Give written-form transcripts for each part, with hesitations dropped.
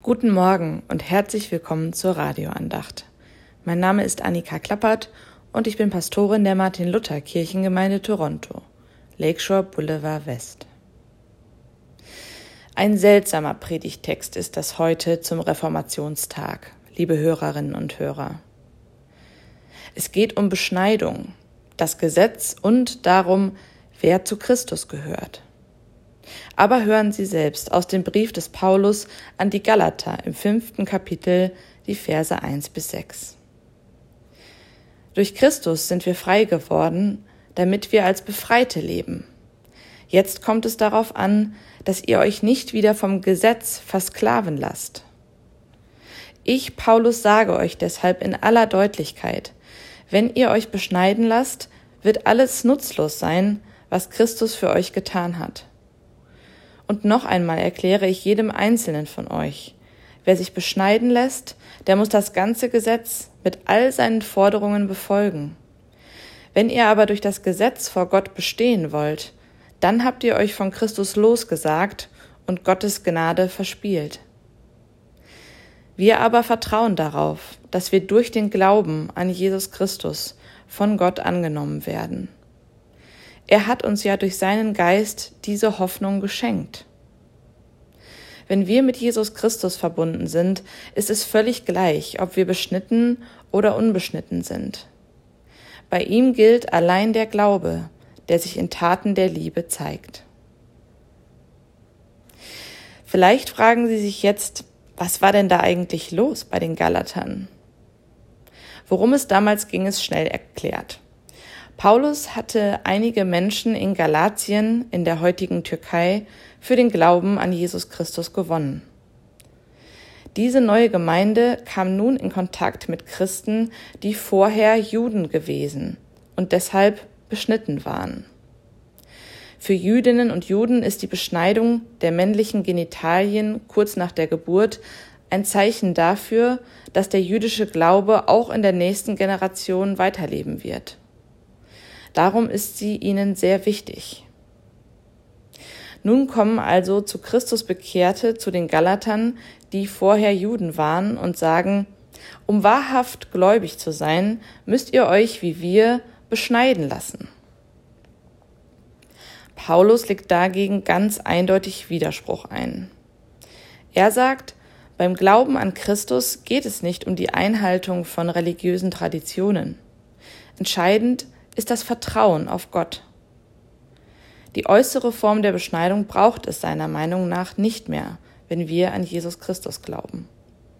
Guten Morgen und herzlich willkommen zur Radioandacht. Mein Name ist Annika Klappert und ich bin Pastorin der Martin-Luther-Kirchengemeinde Toronto, Lakeshore Boulevard West. Ein seltsamer Predigttext ist das heute zum Reformationstag, liebe Hörerinnen und Hörer. Es geht um Beschneidung, das Gesetz und darum, wer zu Christus gehört. Aber hören Sie selbst aus dem Brief des Paulus an die Galater im 5. Kapitel die Verse 1-6. Durch Christus sind wir frei geworden, damit wir als Befreite leben. Jetzt kommt es darauf an, dass ihr euch nicht wieder vom Gesetz versklaven lasst. Ich, Paulus, sage euch deshalb in aller Deutlichkeit, wenn ihr euch beschneiden lasst, wird alles nutzlos sein, was Christus für euch getan hat. Und noch einmal erkläre ich jedem Einzelnen von euch, wer sich beschneiden lässt, der muss das ganze Gesetz mit all seinen Forderungen befolgen. Wenn ihr aber durch das Gesetz vor Gott bestehen wollt, dann habt ihr euch von Christus losgesagt und Gottes Gnade verspielt. Wir aber vertrauen darauf, dass wir durch den Glauben an Jesus Christus von Gott angenommen werden. Er hat uns ja durch seinen Geist diese Hoffnung geschenkt. Wenn wir mit Jesus Christus verbunden sind, ist es völlig gleich, ob wir beschnitten oder unbeschnitten sind. Bei ihm gilt allein der Glaube, der sich in Taten der Liebe zeigt. Vielleicht fragen Sie sich jetzt, was war denn da eigentlich los bei den Galatern? Worum es damals ging, ist schnell erklärt. Paulus hatte einige Menschen in Galatien, in der heutigen Türkei, für den Glauben an Jesus Christus gewonnen. Diese neue Gemeinde kam nun in Kontakt mit Christen, die vorher Juden gewesen und deshalb beschnitten waren. Für Jüdinnen und Juden ist die Beschneidung der männlichen Genitalien kurz nach der Geburt ein Zeichen dafür, dass der jüdische Glaube auch in der nächsten Generation weiterleben wird. Darum ist sie ihnen sehr wichtig. Nun kommen also zu Christus Bekehrte zu den Galatern, die vorher Juden waren, und sagen, um wahrhaft gläubig zu sein, müsst ihr euch wie wir beschneiden lassen. Paulus legt dagegen ganz eindeutig Widerspruch ein. Er sagt, beim Glauben an Christus geht es nicht um die Einhaltung von religiösen Traditionen. Entscheidend ist das Vertrauen auf Gott. Die äußere Form der Beschneidung braucht es seiner Meinung nach nicht mehr, wenn wir an Jesus Christus glauben.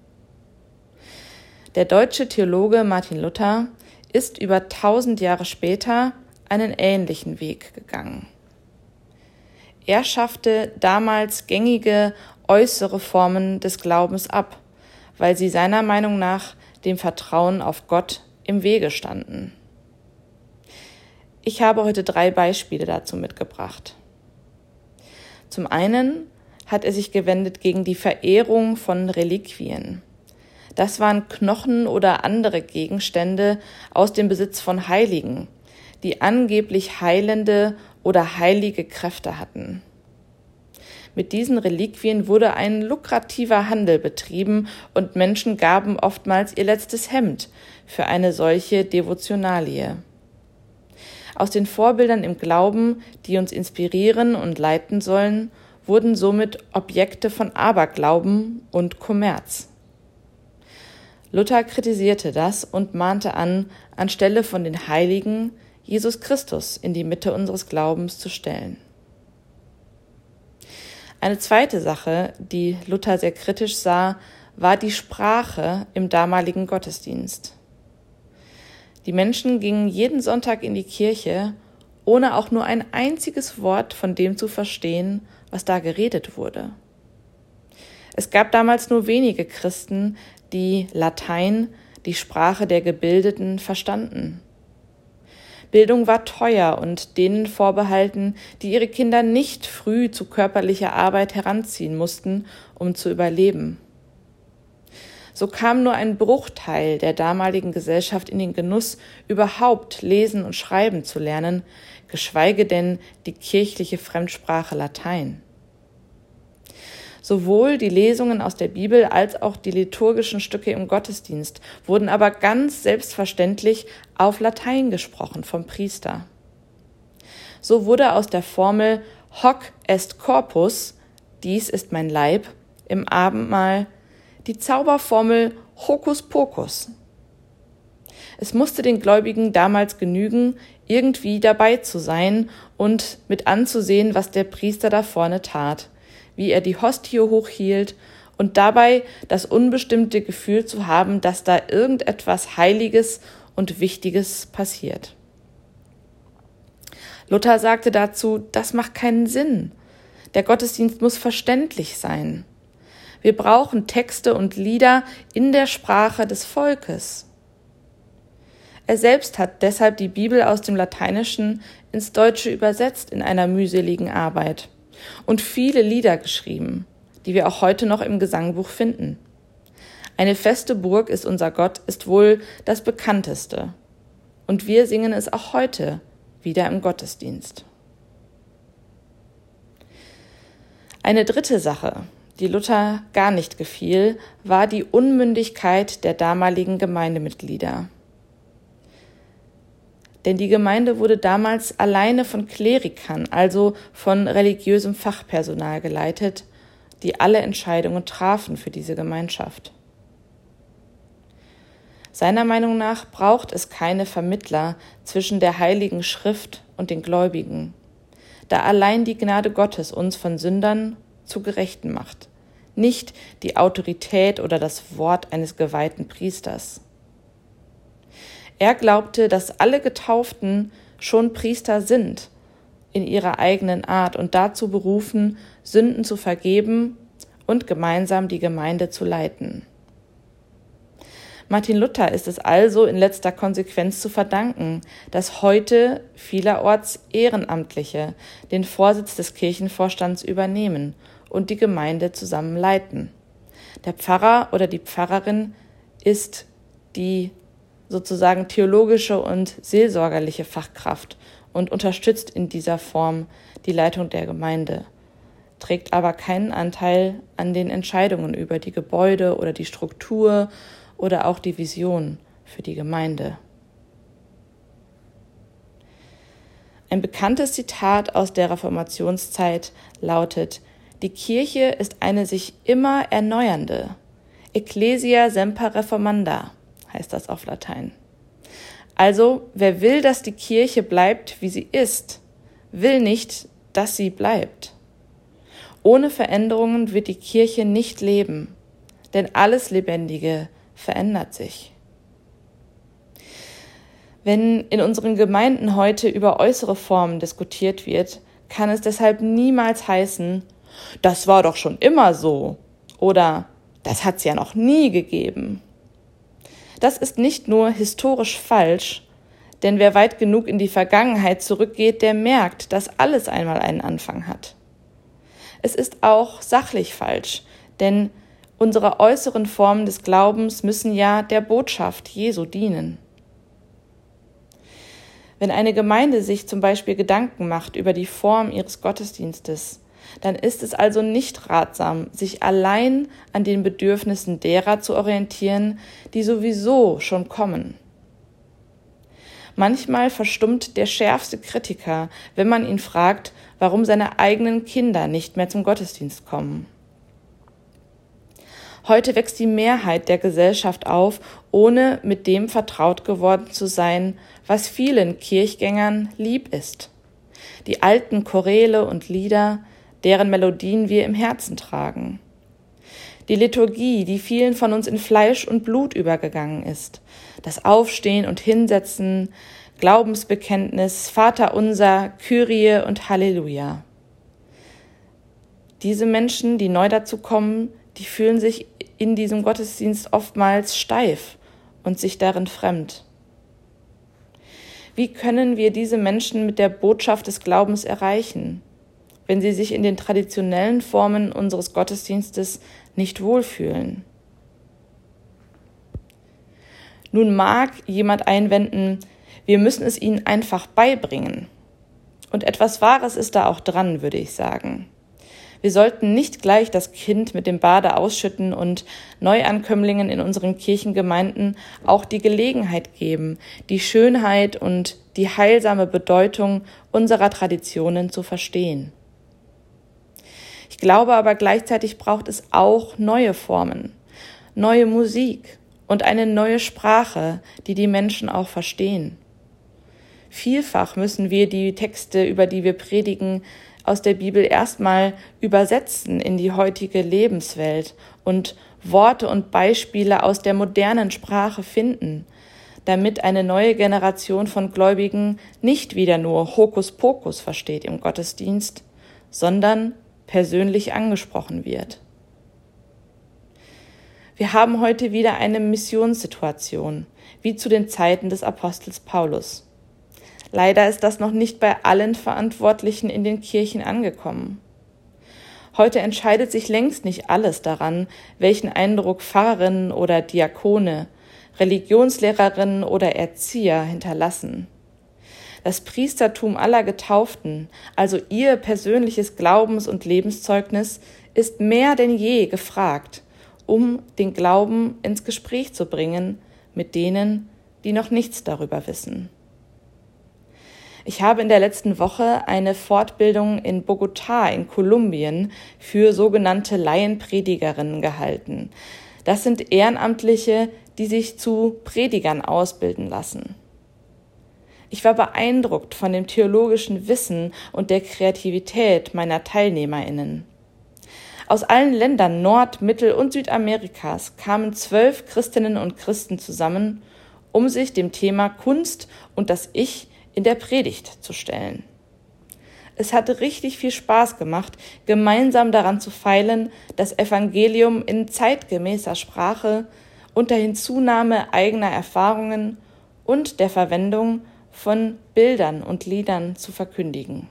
Der deutsche Theologe Martin Luther ist über 1000 Jahre später einen ähnlichen Weg gegangen. Er schaffte damals gängige äußere Formen des Glaubens ab, weil sie seiner Meinung nach dem Vertrauen auf Gott im Wege standen. Ich habe heute 3 Beispiele dazu mitgebracht. Zum einen hat er sich gewendet gegen die Verehrung von Reliquien. Das waren Knochen oder andere Gegenstände aus dem Besitz von Heiligen, die angeblich heilende oder heilige Kräfte hatten. Mit diesen Reliquien wurde ein lukrativer Handel betrieben und Menschen gaben oftmals ihr letztes Hemd für eine solche Devotionalie. Aus den Vorbildern im Glauben, die uns inspirieren und leiten sollen, wurden somit Objekte von Aberglauben und Kommerz. Luther kritisierte das und mahnte an, anstelle von den Heiligen Jesus Christus in die Mitte unseres Glaubens zu stellen. Eine zweite Sache, die Luther sehr kritisch sah, war die Sprache im damaligen Gottesdienst. Die Menschen gingen jeden Sonntag in die Kirche, ohne auch nur ein einziges Wort von dem zu verstehen, was da geredet wurde. Es gab damals nur wenige Christen, die Latein, die Sprache der Gebildeten, verstanden. Bildung war teuer und denen vorbehalten, die ihre Kinder nicht früh zu körperlicher Arbeit heranziehen mussten, um zu überleben. So kam nur ein Bruchteil der damaligen Gesellschaft in den Genuss, überhaupt lesen und schreiben zu lernen, geschweige denn die kirchliche Fremdsprache Latein. Sowohl die Lesungen aus der Bibel als auch die liturgischen Stücke im Gottesdienst wurden aber ganz selbstverständlich auf Latein gesprochen vom Priester. So wurde aus der Formel Hoc est corpus, dies ist mein Leib, im Abendmahl die Zauberformel Hocus pocus. Es musste den Gläubigen damals genügen, irgendwie dabei zu sein und mit anzusehen, was der Priester da vorne tat, wie er die Hostie hochhielt und dabei das unbestimmte Gefühl zu haben, dass da irgendetwas Heiliges und Wichtiges passiert. Luther sagte dazu, das macht keinen Sinn. Der Gottesdienst muss verständlich sein. Wir brauchen Texte und Lieder in der Sprache des Volkes. Er selbst hat deshalb die Bibel aus dem Lateinischen ins Deutsche übersetzt in einer mühseligen Arbeit und viele Lieder geschrieben, die wir auch heute noch im Gesangbuch finden. Eine feste Burg ist unser Gott ist wohl das bekannteste. Und wir singen es auch heute wieder im Gottesdienst. Eine dritte Sache, die Luther gar nicht gefiel, war die Unmündigkeit der damaligen Gemeindemitglieder. Denn die Gemeinde wurde damals alleine von Klerikern, also von religiösem Fachpersonal geleitet, die alle Entscheidungen trafen für diese Gemeinschaft. Seiner Meinung nach braucht es keine Vermittler zwischen der Heiligen Schrift und den Gläubigen, da allein die Gnade Gottes uns von Sündern zu Gerechten macht, nicht die Autorität oder das Wort eines geweihten Priesters. Er glaubte, dass alle Getauften schon Priester sind in ihrer eigenen Art und dazu berufen, Sünden zu vergeben und gemeinsam die Gemeinde zu leiten. Martin Luther ist es also in letzter Konsequenz zu verdanken, dass heute vielerorts Ehrenamtliche den Vorsitz des Kirchenvorstands übernehmen und die Gemeinde zusammen leiten. Der Pfarrer oder die Pfarrerin ist die sozusagen theologische und seelsorgerliche Fachkraft und unterstützt in dieser Form die Leitung der Gemeinde, trägt aber keinen Anteil an den Entscheidungen über die Gebäude oder die Struktur oder auch die Vision für die Gemeinde. Ein bekanntes Zitat aus der Reformationszeit lautet: Die Kirche ist eine sich immer erneuernde. Ecclesia semper reformanda, heißt das auf Latein. Also, wer will, dass die Kirche bleibt, wie sie ist, will nicht, dass sie bleibt. Ohne Veränderungen wird die Kirche nicht leben, denn alles Lebendige verändert sich. Wenn in unseren Gemeinden heute über äußere Formen diskutiert wird, kann es deshalb niemals heißen, das war doch schon immer so oder das hat es ja noch nie gegeben. Das ist nicht nur historisch falsch, denn wer weit genug in die Vergangenheit zurückgeht, der merkt, dass alles einmal einen Anfang hat. Es ist auch sachlich falsch, denn unsere äußeren Formen des Glaubens müssen ja der Botschaft Jesu dienen. Wenn eine Gemeinde sich zum Beispiel Gedanken macht über die Form ihres Gottesdienstes, dann ist es also nicht ratsam, sich allein an den Bedürfnissen derer zu orientieren, die sowieso schon kommen. Manchmal verstummt der schärfste Kritiker, wenn man ihn fragt, warum seine eigenen Kinder nicht mehr zum Gottesdienst kommen. Heute wächst die Mehrheit der Gesellschaft auf, ohne mit dem vertraut geworden zu sein, was vielen Kirchgängern lieb ist. Die alten Choräle und Lieder, deren Melodien wir im Herzen tragen. Die Liturgie, die vielen von uns in Fleisch und Blut übergegangen ist. Das Aufstehen und Hinsetzen, Glaubensbekenntnis, Vaterunser, Kyrie und Halleluja. Diese Menschen, die neu dazu kommen, die fühlen sich in diesem Gottesdienst oftmals steif und sich darin fremd. Wie können wir diese Menschen mit der Botschaft des Glaubens erreichen, wenn sie sich in den traditionellen Formen unseres Gottesdienstes nicht wohlfühlen? Nun mag jemand einwenden, wir müssen es ihnen einfach beibringen. Und etwas Wahres ist da auch dran, würde ich sagen. Wir sollten nicht gleich das Kind mit dem Bade ausschütten und Neuankömmlingen in unseren Kirchengemeinden auch die Gelegenheit geben, die Schönheit und die heilsame Bedeutung unserer Traditionen zu verstehen. Ich glaube aber gleichzeitig braucht es auch neue Formen, neue Musik und eine neue Sprache, die die Menschen auch verstehen. Vielfach müssen wir die Texte, über die wir predigen, aus der Bibel erstmal übersetzen in die heutige Lebenswelt und Worte und Beispiele aus der modernen Sprache finden, damit eine neue Generation von Gläubigen nicht wieder nur Hokuspokus versteht im Gottesdienst, sondern persönlich angesprochen wird. Wir haben heute wieder eine Missionssituation, wie zu den Zeiten des Apostels Paulus. Leider ist das noch nicht bei allen Verantwortlichen in den Kirchen angekommen. Heute entscheidet sich längst nicht alles daran, welchen Eindruck Pfarrerinnen oder Diakone, Religionslehrerinnen oder Erzieher hinterlassen. Das Priestertum aller Getauften, also ihr persönliches Glaubens- und Lebenszeugnis, ist mehr denn je gefragt, um den Glauben ins Gespräch zu bringen mit denen, die noch nichts darüber wissen. Ich habe in der letzten Woche eine Fortbildung in Bogotá in Kolumbien für sogenannte Laienpredigerinnen gehalten. Das sind Ehrenamtliche, die sich zu Predigern ausbilden lassen. Ich war beeindruckt von dem theologischen Wissen und der Kreativität meiner TeilnehmerInnen. Aus allen Ländern Nord-, Mittel- und Südamerikas kamen 12 Christinnen und Christen zusammen, um sich dem Thema Kunst und das Ich in der Predigt zu stellen. Es hatte richtig viel Spaß gemacht, gemeinsam daran zu feilen, das Evangelium in zeitgemäßer Sprache unter Hinzunahme eigener Erfahrungen und der Verwendung von Bildern und Liedern zu verkündigen.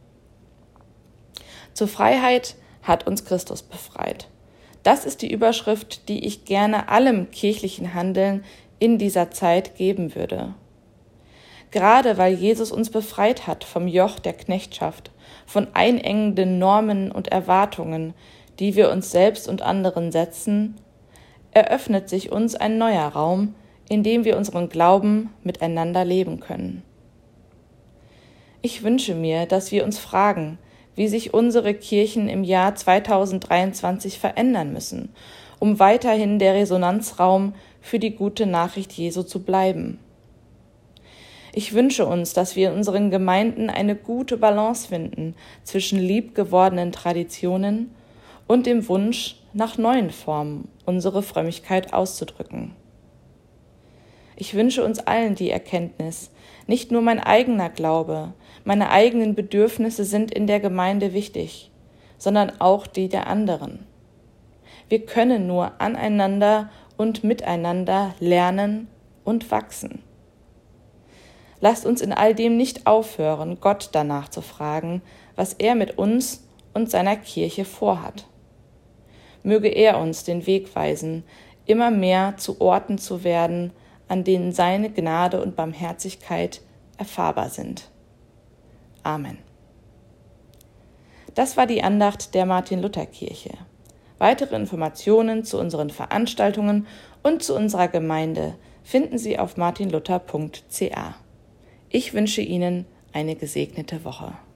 Zur Freiheit hat uns Christus befreit. Das ist die Überschrift, die ich gerne allem kirchlichen Handeln in dieser Zeit geben würde. Gerade weil Jesus uns befreit hat vom Joch der Knechtschaft, von einengenden Normen und Erwartungen, die wir uns selbst und anderen setzen, eröffnet sich uns ein neuer Raum, in dem wir unseren Glauben miteinander leben können. Ich wünsche mir, dass wir uns fragen, wie sich unsere Kirchen im Jahr 2023 verändern müssen, um weiterhin der Resonanzraum für die gute Nachricht Jesu zu bleiben. Ich wünsche uns, dass wir in unseren Gemeinden eine gute Balance finden zwischen liebgewordenen Traditionen und dem Wunsch nach neuen Formen, unsere Frömmigkeit auszudrücken. Ich wünsche uns allen die Erkenntnis, nicht nur mein eigener Glaube, meine eigenen Bedürfnisse sind in der Gemeinde wichtig, sondern auch die der anderen. Wir können nur aneinander und miteinander lernen und wachsen. Lasst uns in all dem nicht aufhören, Gott danach zu fragen, was er mit uns und seiner Kirche vorhat. Möge er uns den Weg weisen, immer mehr zu Orten zu werden, an denen seine Gnade und Barmherzigkeit erfahrbar sind. Amen. Das war die Andacht der Martin-Luther-Kirche. Weitere Informationen zu unseren Veranstaltungen und zu unserer Gemeinde finden Sie auf martinluther.ca. Ich wünsche Ihnen eine gesegnete Woche.